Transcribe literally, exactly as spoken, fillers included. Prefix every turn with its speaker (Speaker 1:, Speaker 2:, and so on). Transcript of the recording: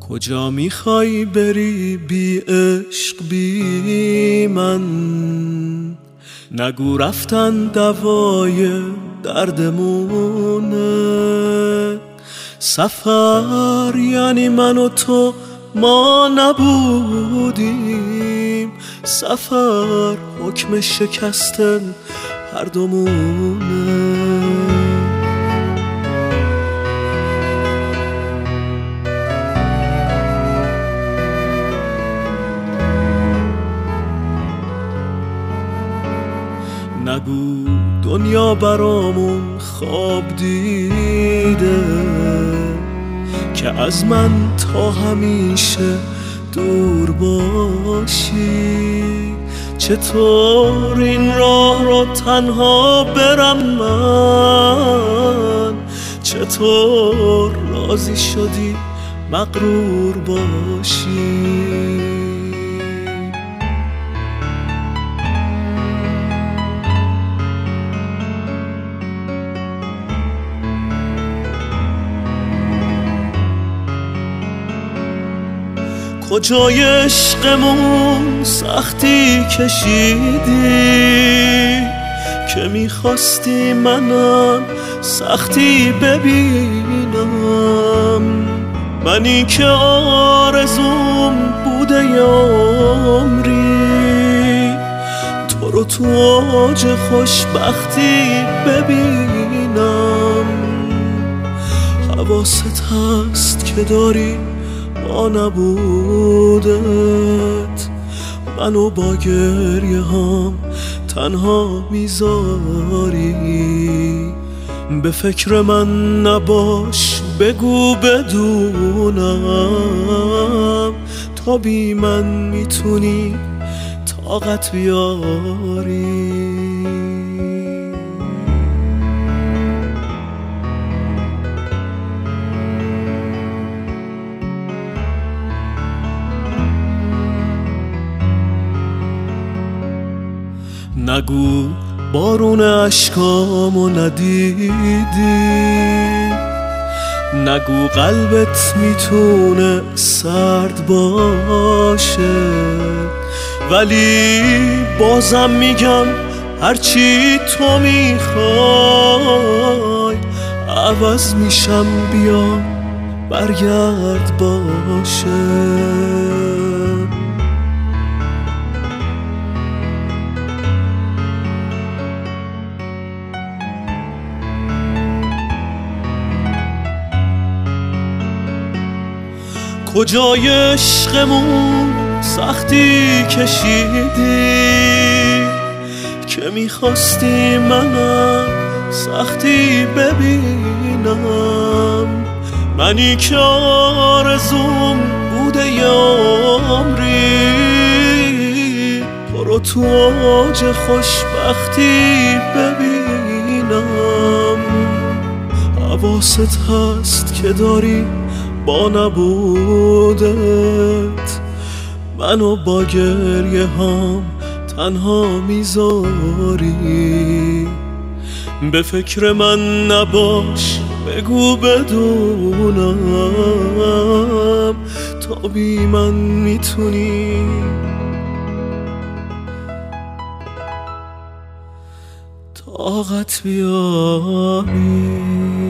Speaker 1: کجا میخوای بری بی عشق بی من؟ نگو رفتن دوای دردمونه. سفر یعنی من و تو ما نبودیم، سفر حکم شکستن هر دومونه. نگو دنیا برامون خواب دیده که از من تا همیشه دور باشی. چطور این راه رو تنها برم من؟ چطور راضی شدی مغرور باشی؟ کجای عشقمون سختی کشیدی که میخواستی منم سختی ببینم؟ منی که آرزوم بوده ی عمری تو رو تو اوج خوشبختی ببینم. حواست هست که داری با نبودت منو با گریه هم تنها میذاری. به فکر من نباش بگو بدونم تا بی من میتونی طاقت بیاری. نگو بارون اشکامو ندیدی، نگو قلبت میتونه سرد باشه، ولی بازم میگم هرچی تو میخوای عوض میشم، بیا برگرد باشه. کجای عشقمون سختی کشیدی که میخواستی منم سختی ببینم؟ منی که آرزوم بوده ی عمری تو رو تو اوج خوشبختی ببینم. حواست هست که داری با نبودت منو با گریه هم تنها میذاری. به فکر من نباش بگو بدونم تا بی من میتونی طاقت بیاری.